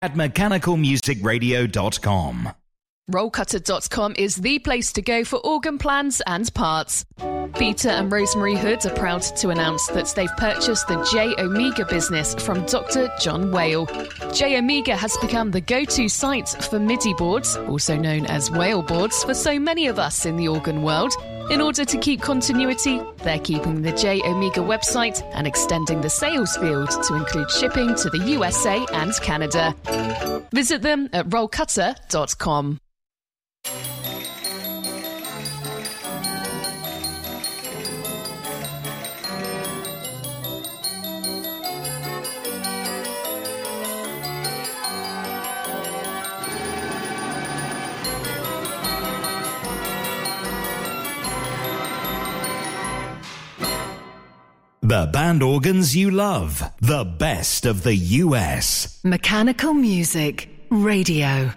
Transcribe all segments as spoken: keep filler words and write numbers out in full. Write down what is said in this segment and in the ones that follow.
at mechanical music radio dot com. roll cutter dot com is the place to go for organ plans and parts. Peter and Rosemary Hood are proud to announce that they've purchased the J Omega business from Doctor John Whale. J Omega has become the go-to site for MIDI boards, also known as Whale boards, for so many of us in the organ world. In order to keep continuity, they're keeping the J Omega website and extending the sales field to include shipping to the U S A and Canada. Visit them at roll cutter dot com. The band organs you love, the best of the U S. Mechanical Music Radio.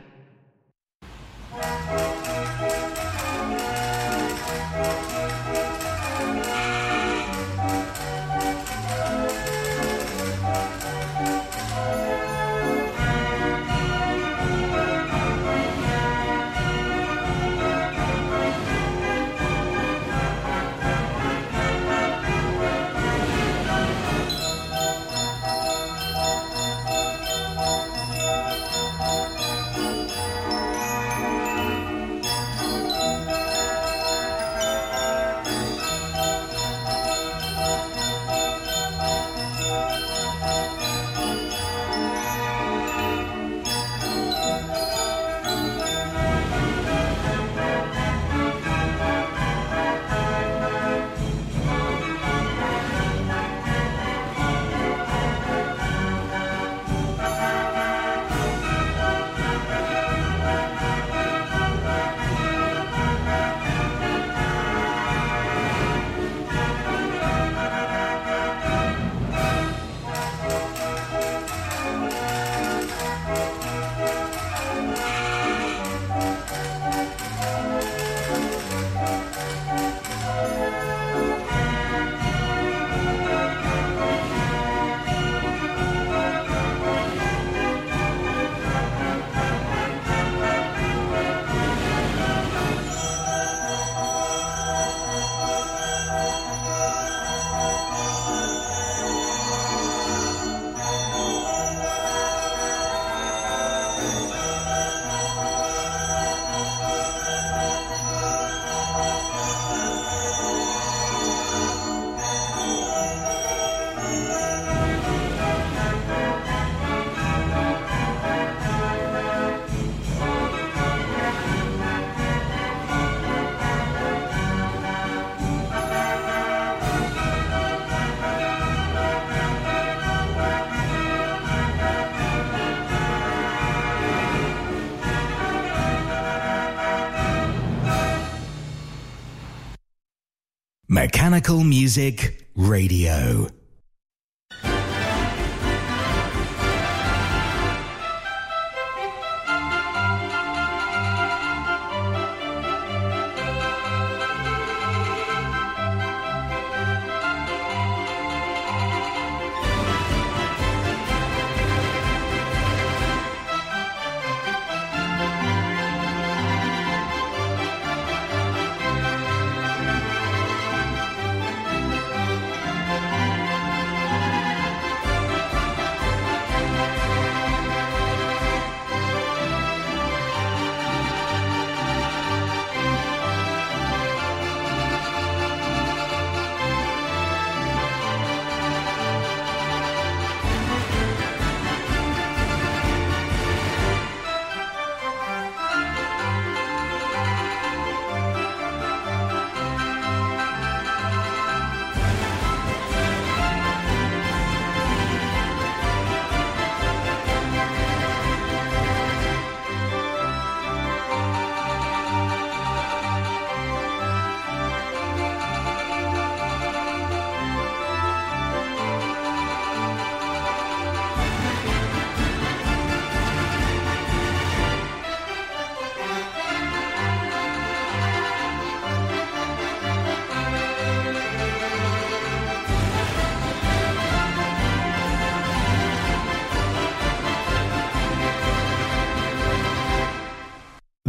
Mechanical Music Radio.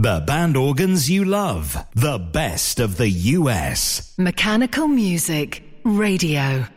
The band organs you love. The best of the U S. Mechanical Music Radio.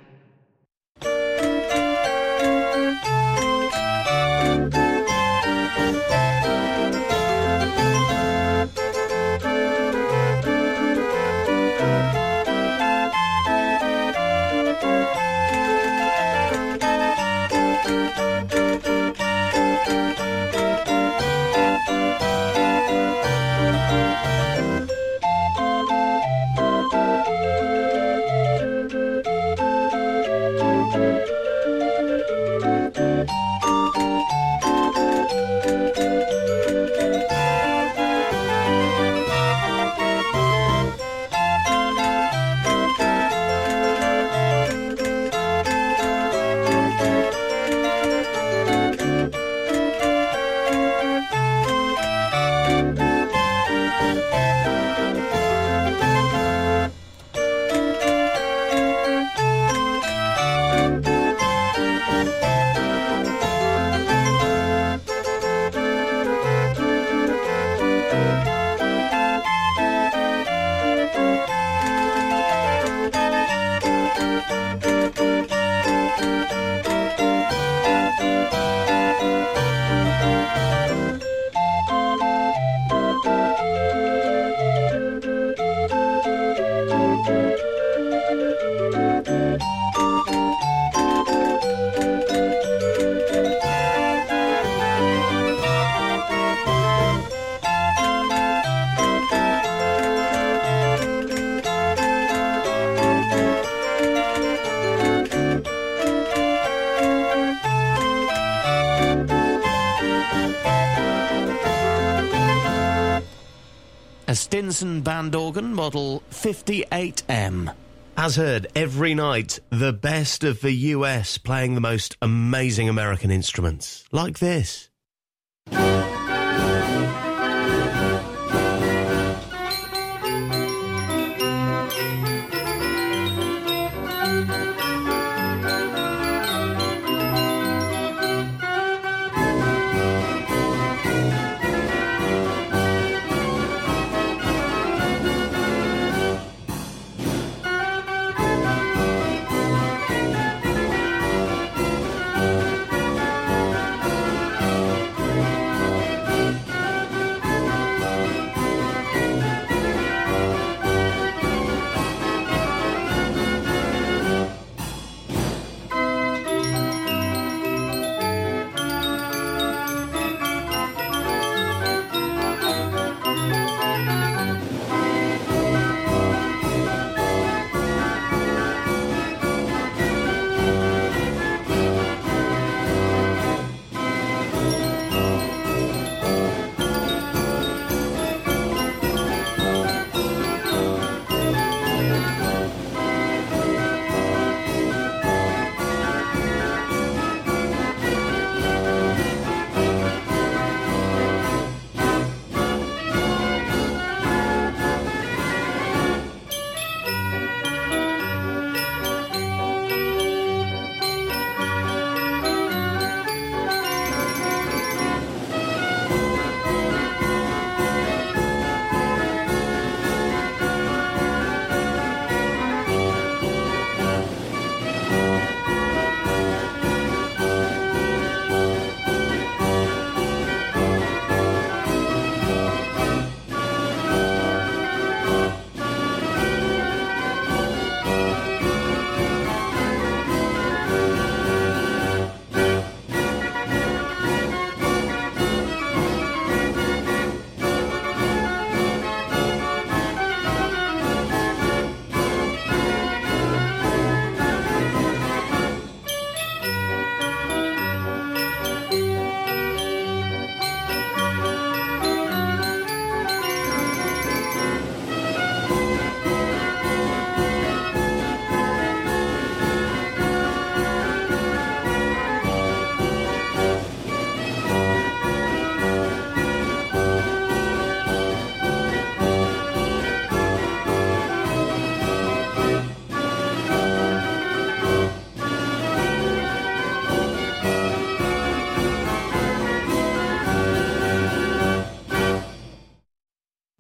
A Stinson band organ, model fifty-eight M. As heard, every night, the best of the U S playing the most amazing American instruments. Like this.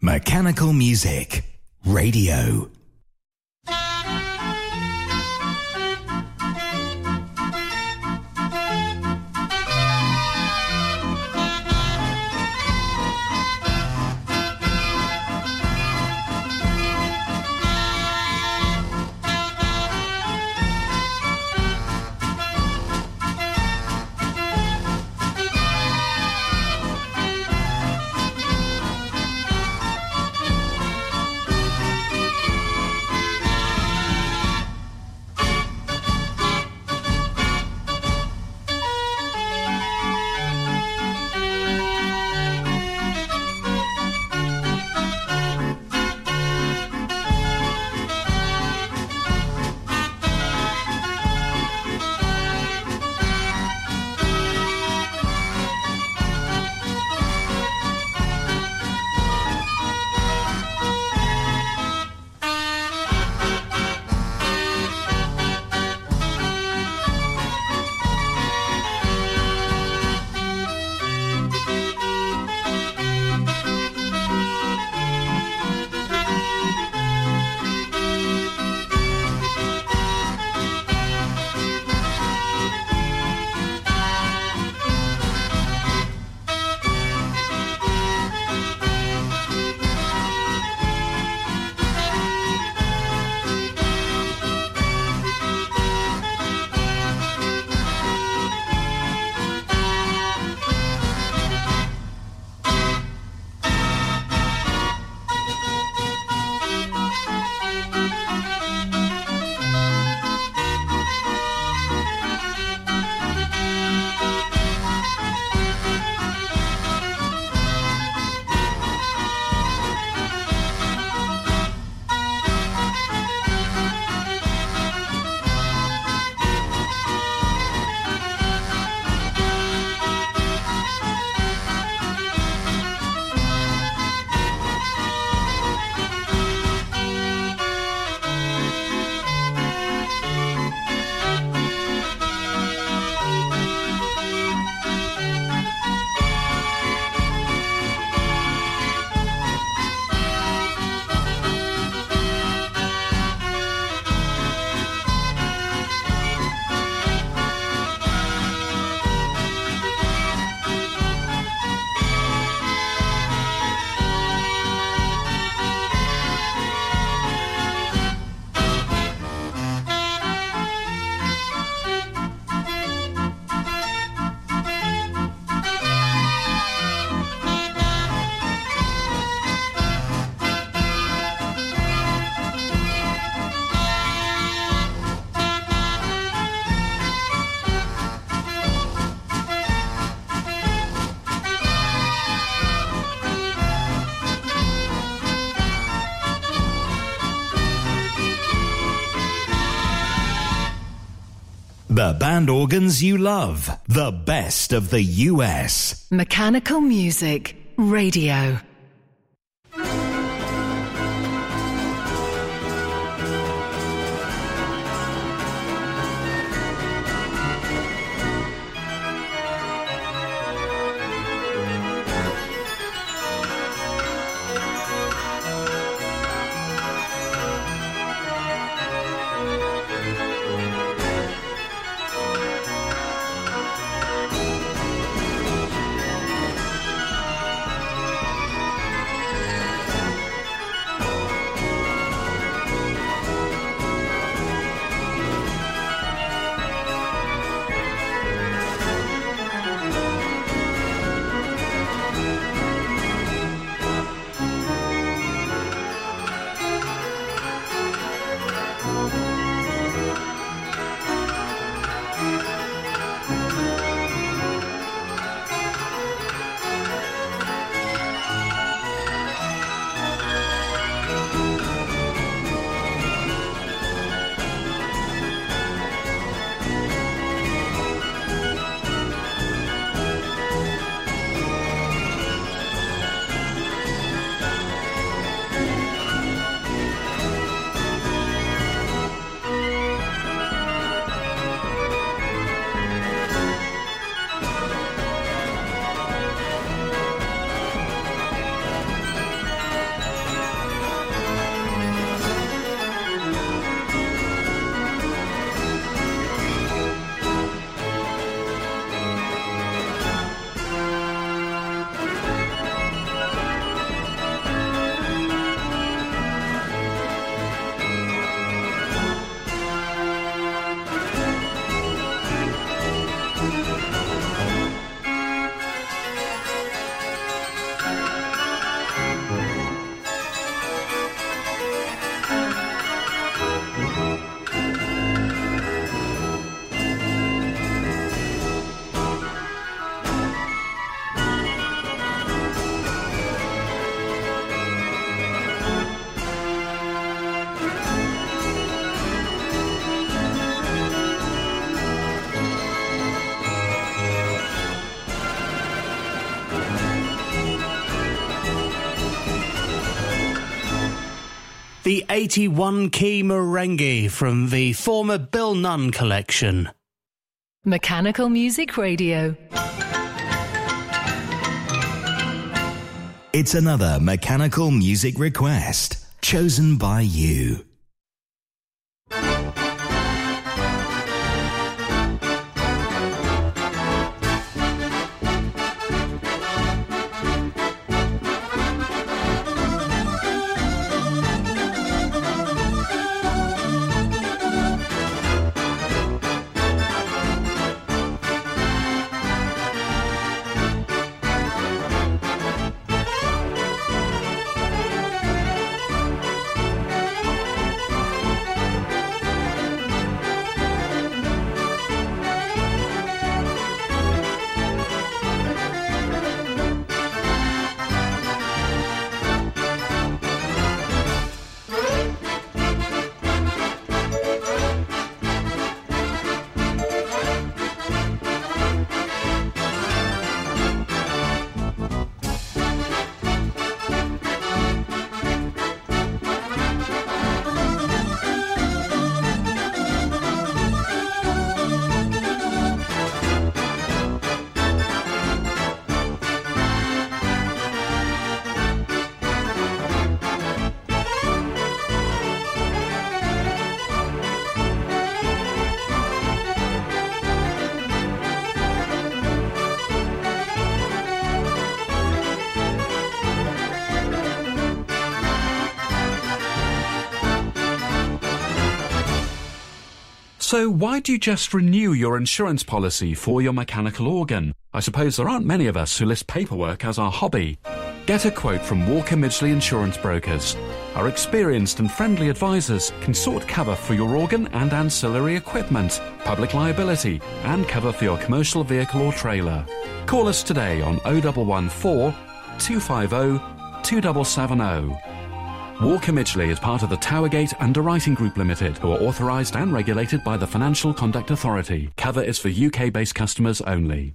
Mechanical Music Radio. The band organs you love. The best of the U S. Mechanical Music Radio. the eighty-one key merengue from the former Bill Nunn collection. Mechanical Music Radio. It's another mechanical music request chosen by you. So why do you just renew your insurance policy for your mechanical organ? I suppose there aren't many of us who list paperwork as our hobby. Get a quote from Walker Midgley Insurance Brokers. Our experienced and friendly advisors can sort cover for your organ and ancillary equipment, public liability, and cover for your commercial vehicle or trailer. Call us today on oh one one four, two five oh, two seven seven oh. Walker Midgley is part of the Towergate Underwriting Group Limited, who are authorised and regulated by the Financial Conduct Authority. Cover is for U K-based customers only.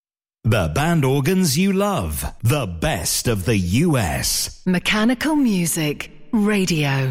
The band organs you love. The best of the U S. Mechanical Music Radio.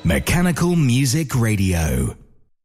Mechanical Music Radio.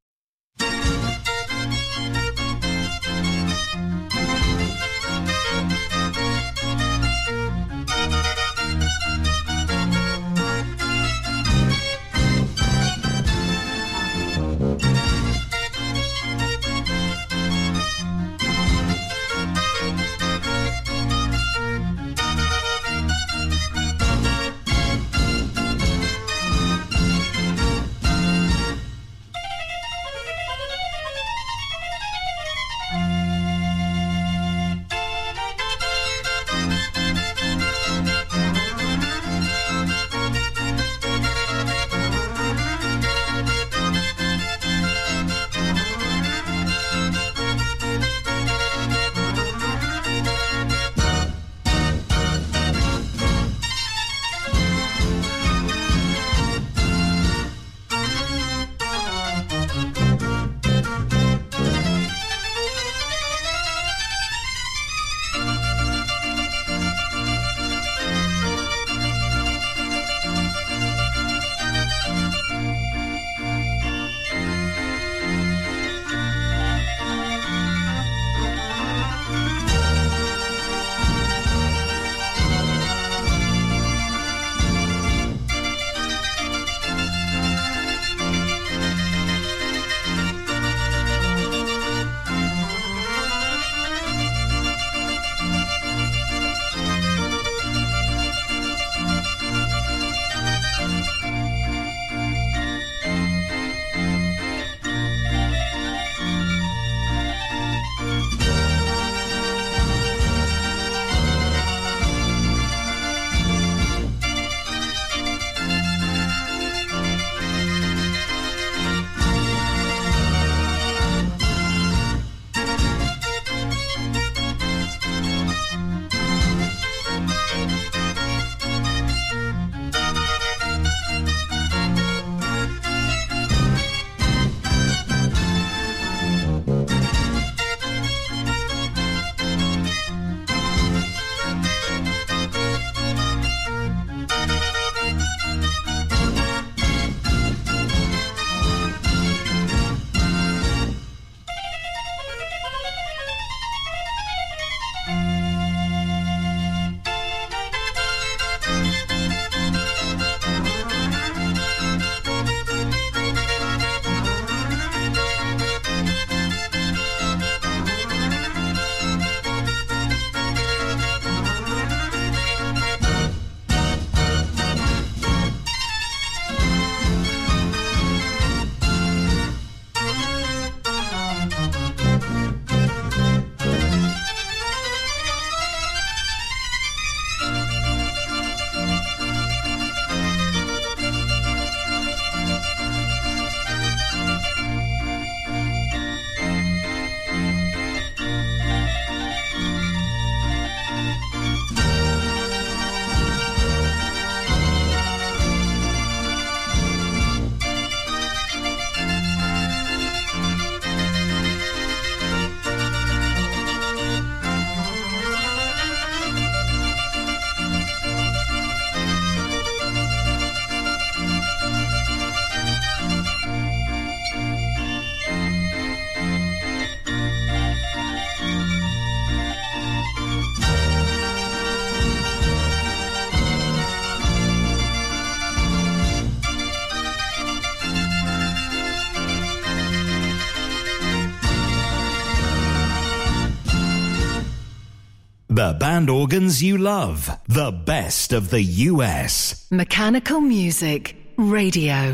The band organs you love. The best of the U S. Mechanical Music Radio.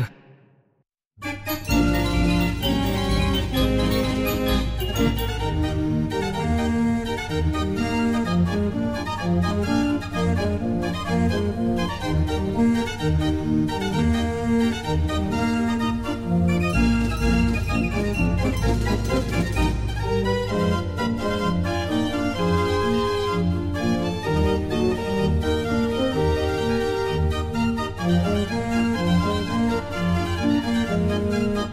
Thank you.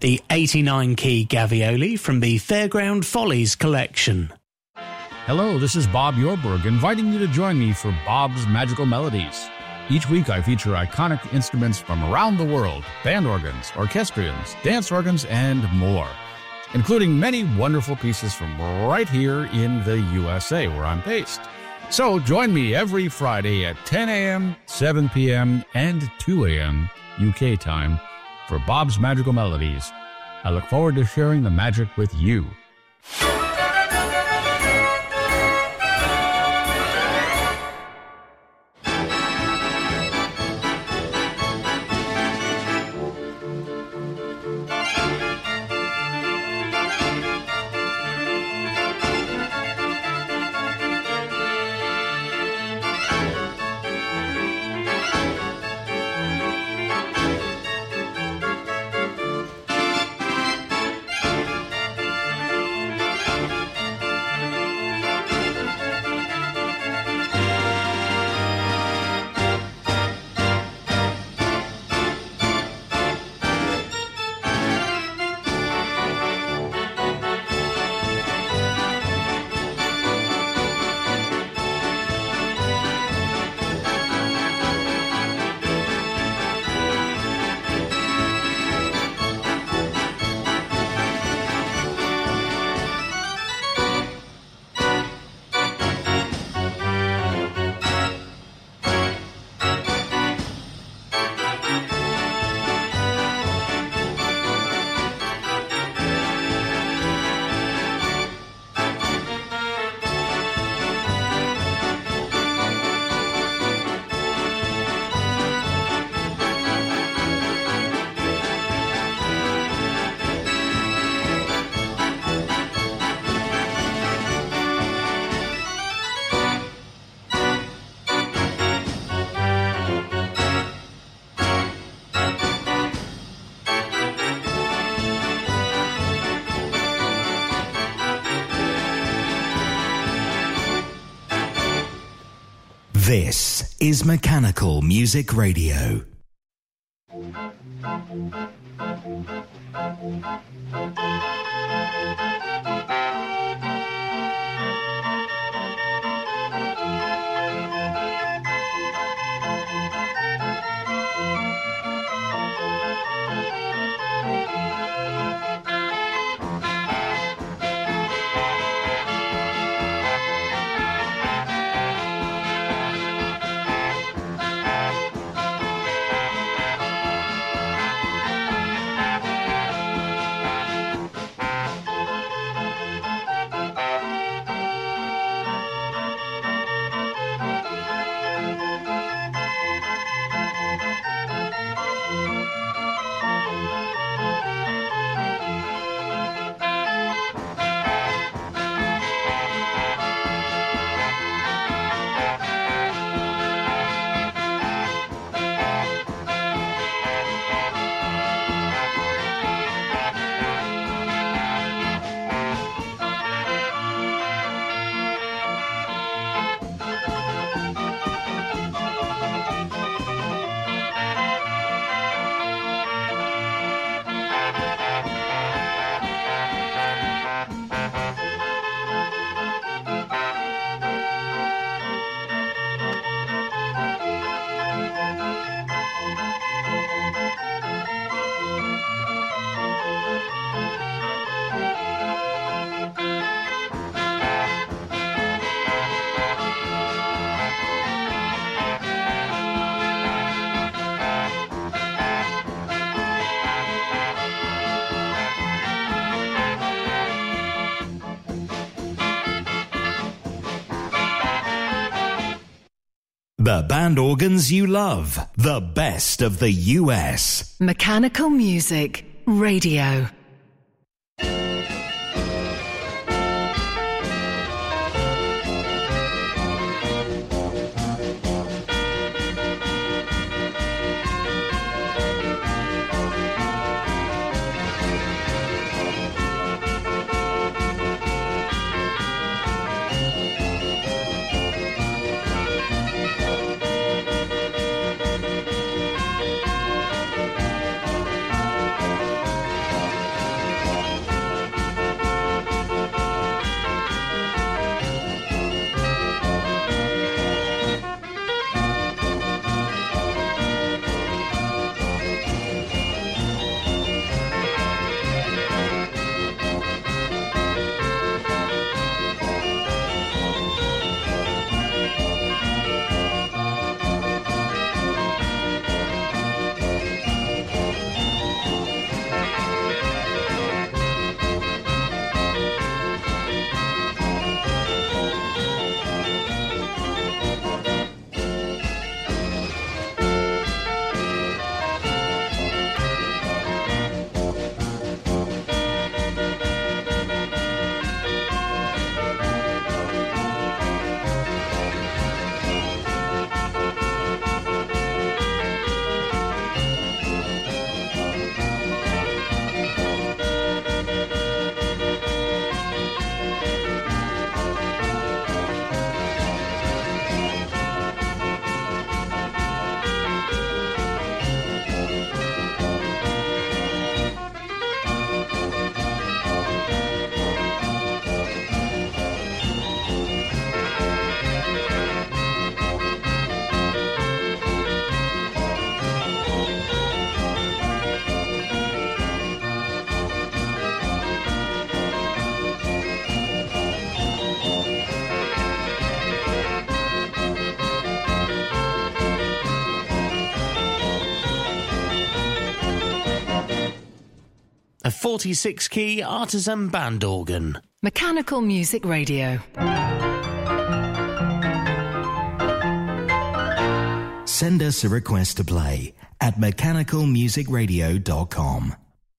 the eighty-nine key Gavioli from the Fairground Follies collection. Hello, this is Bob Yorberg, inviting you to join me for Bob's Magical Melodies. Each week I feature iconic instruments from around the world, band organs, orchestrions, dance organs, and more, including many wonderful pieces from right here in the U S A, where I'm based. So join me every Friday at ten a.m., seven p.m., and two a.m. U K time for Bob's Magical Melodies. I look forward to sharing the magic with you. This is Mechanical Music Radio. The band organs you love. The best of the U S. Mechanical Music Radio. forty-six key artisan band organ. Mechanical Music Radio. Send us a request to play at mechanical music radio dot com.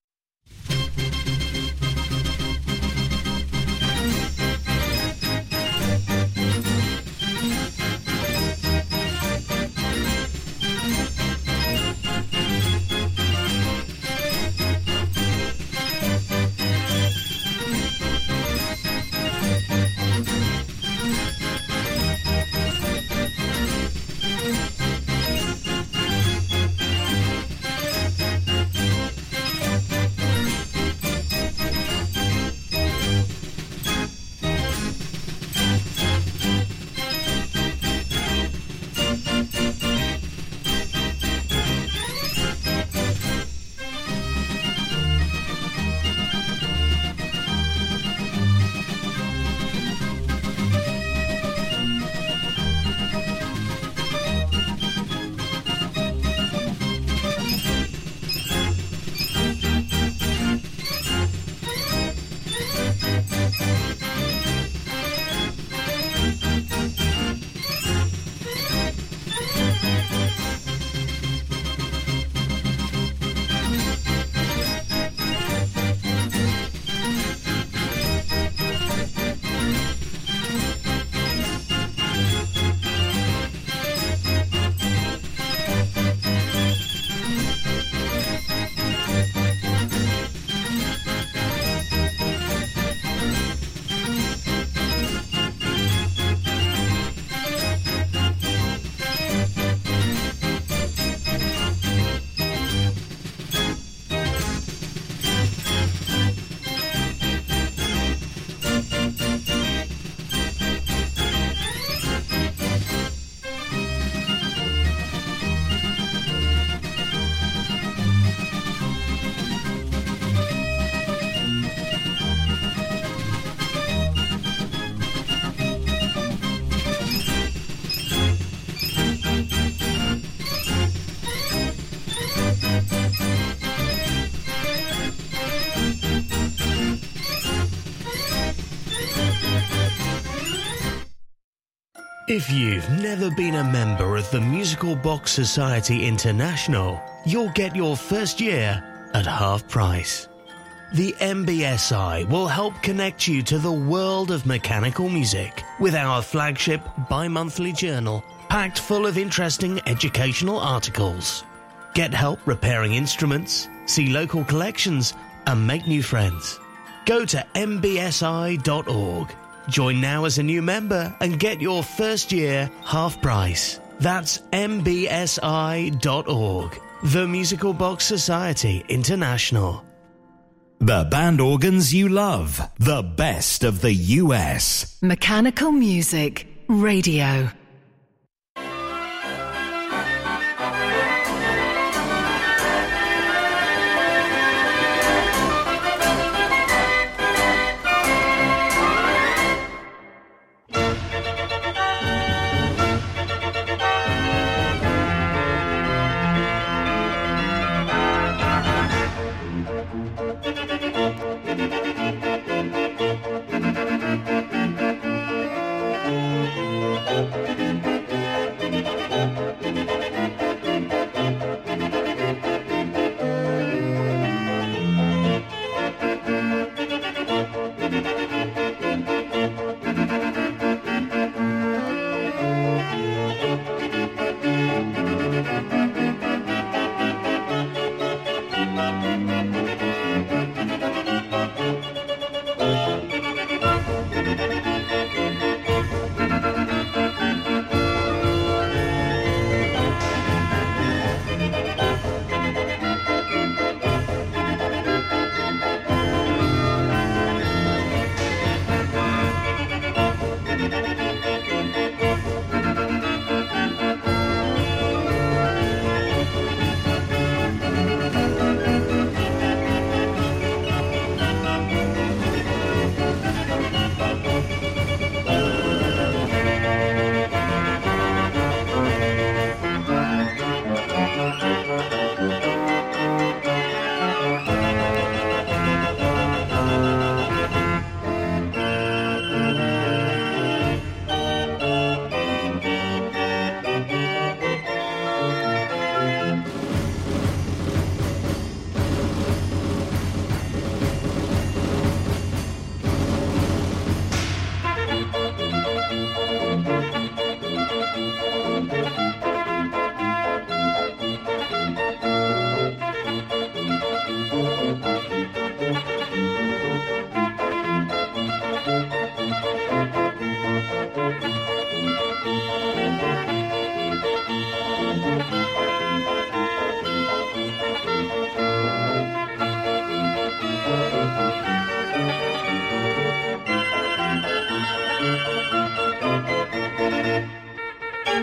If you've never been a member of the Musical Box Society International, you'll get your first year at half price. The M B S I will help connect you to the world of mechanical music with our flagship bi-monthly journal packed full of interesting educational articles. Get help repairing instruments, see local collections, and make new friends. Go to m b s i dot org. Join now as a new member and get your first year half price. That's m b s i dot org. The Musical Box Society International. The band organs you love. The best of the U S. Mechanical Music Radio. Thank you.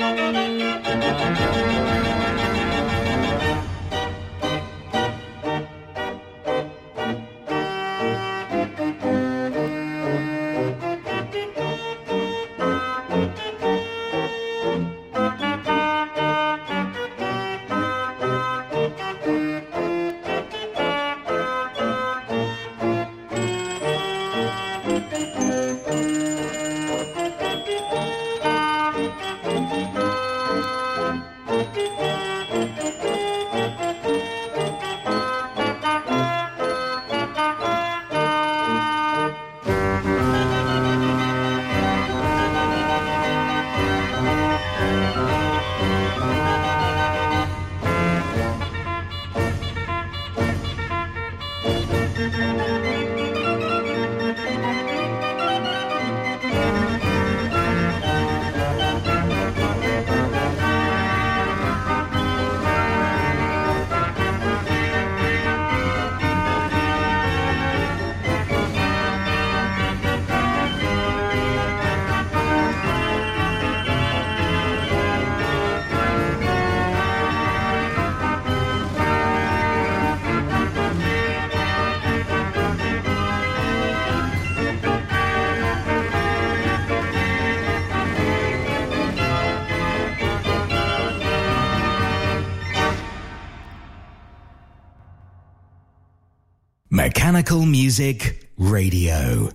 Mechanical Music Radio.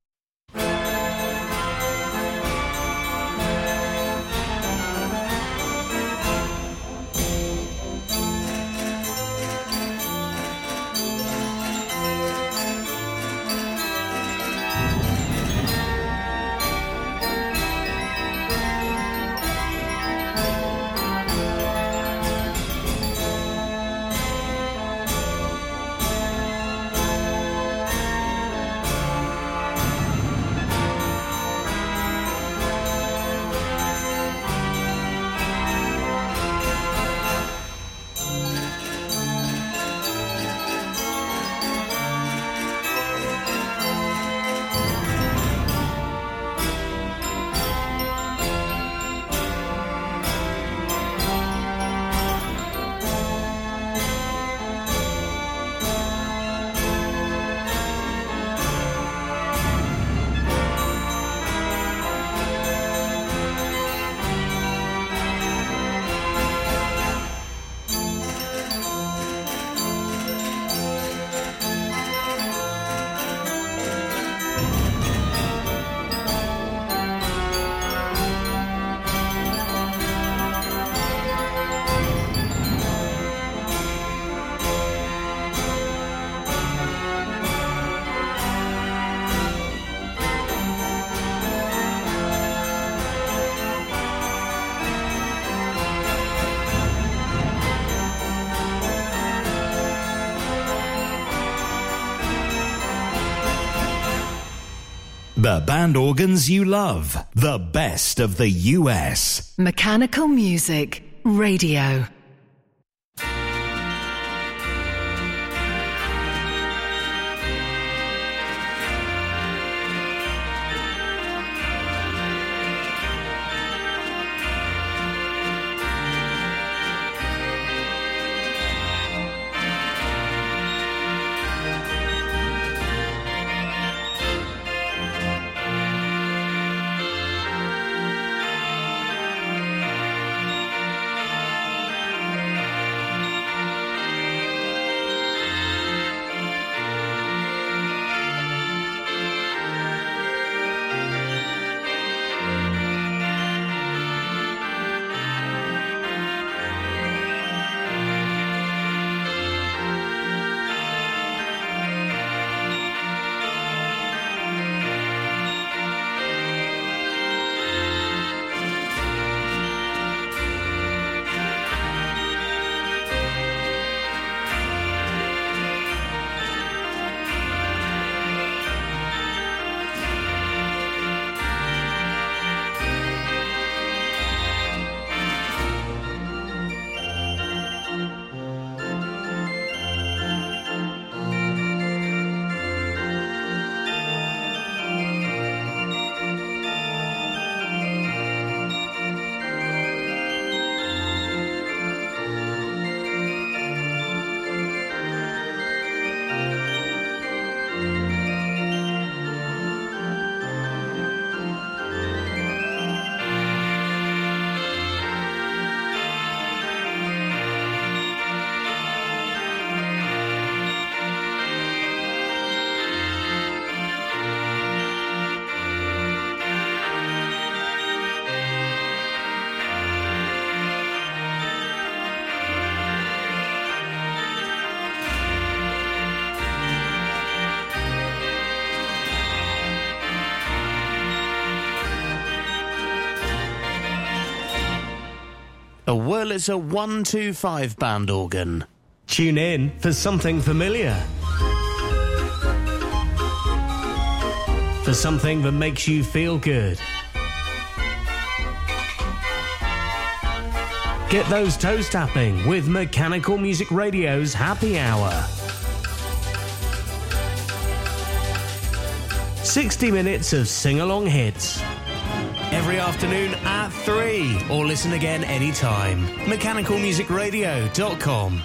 The band organs you love. The best of the U S. Mechanical Music Radio. a Wurlitzer one two five band organ. Tune in for something familiar. For something that makes you feel good. Get those toes tapping with Mechanical Music Radio's Happy Hour. sixty minutes of sing-along hits. Every afternoon at three, or listen again anytime. mechanical music radio dot com.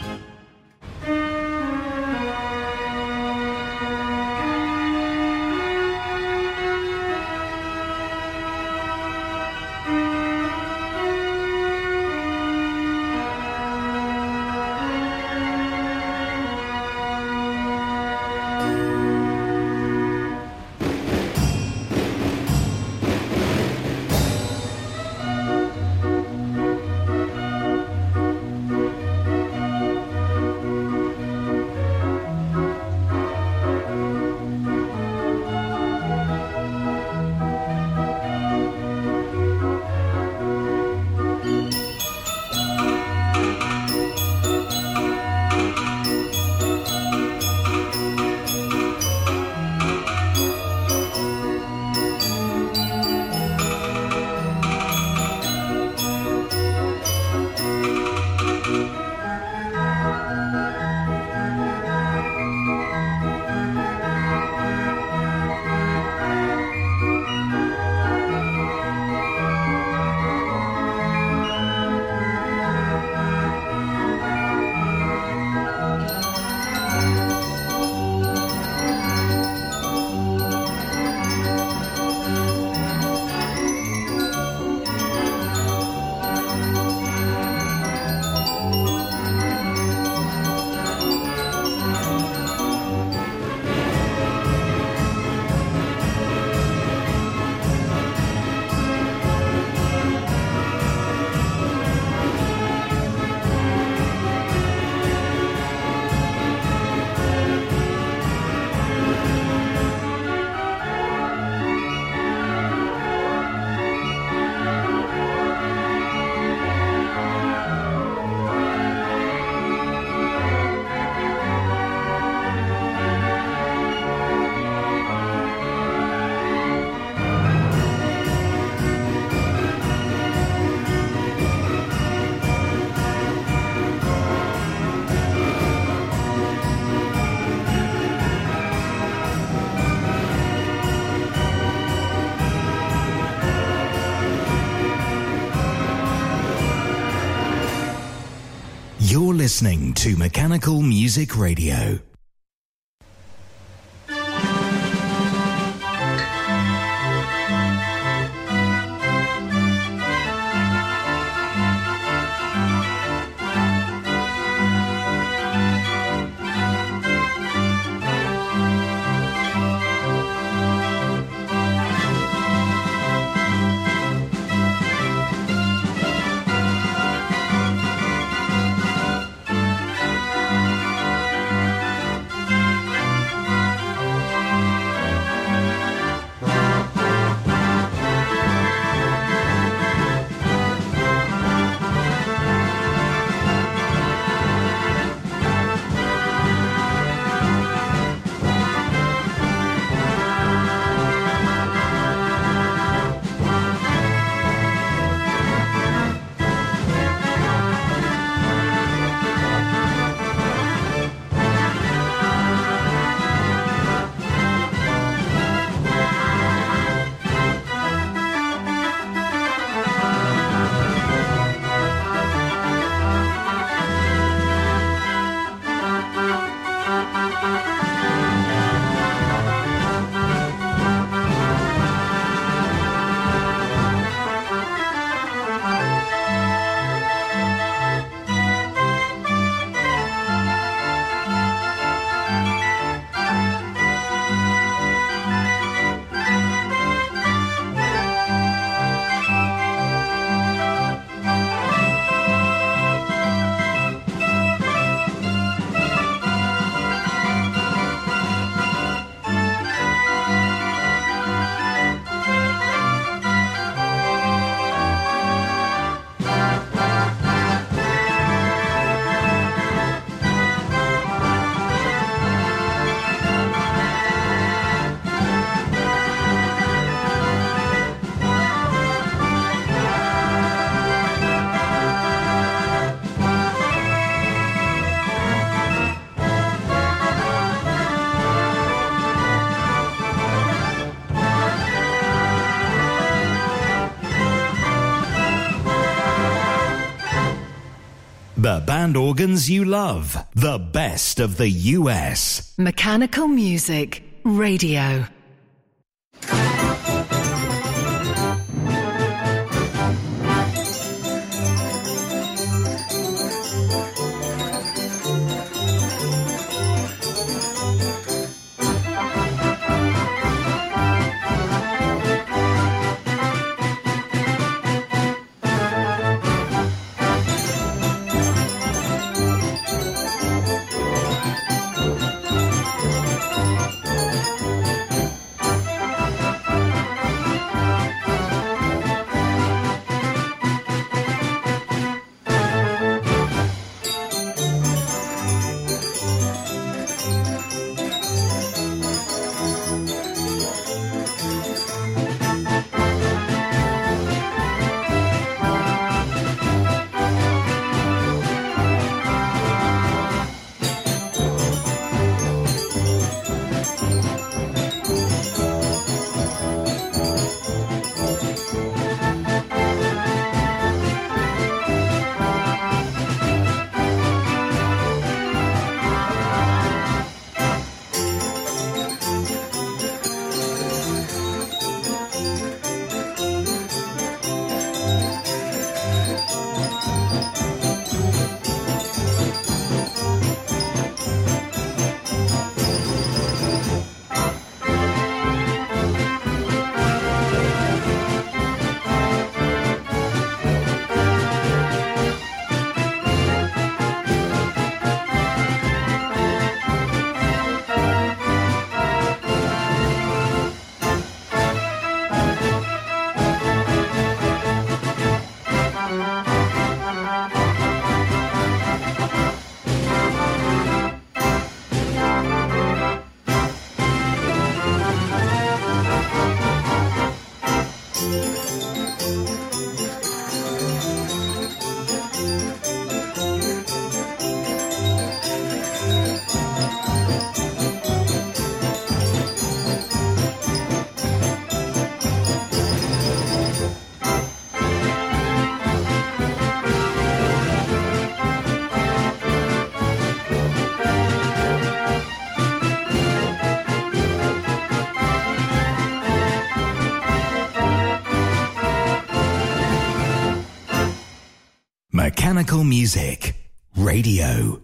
You're listening to Mechanical Music Radio. The band organs you love. The best of the U S. Mechanical Music Radio. Mechanical Music Radio.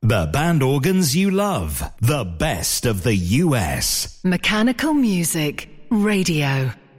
The band organs you love. The best of the U S. Mechanical Music Radio.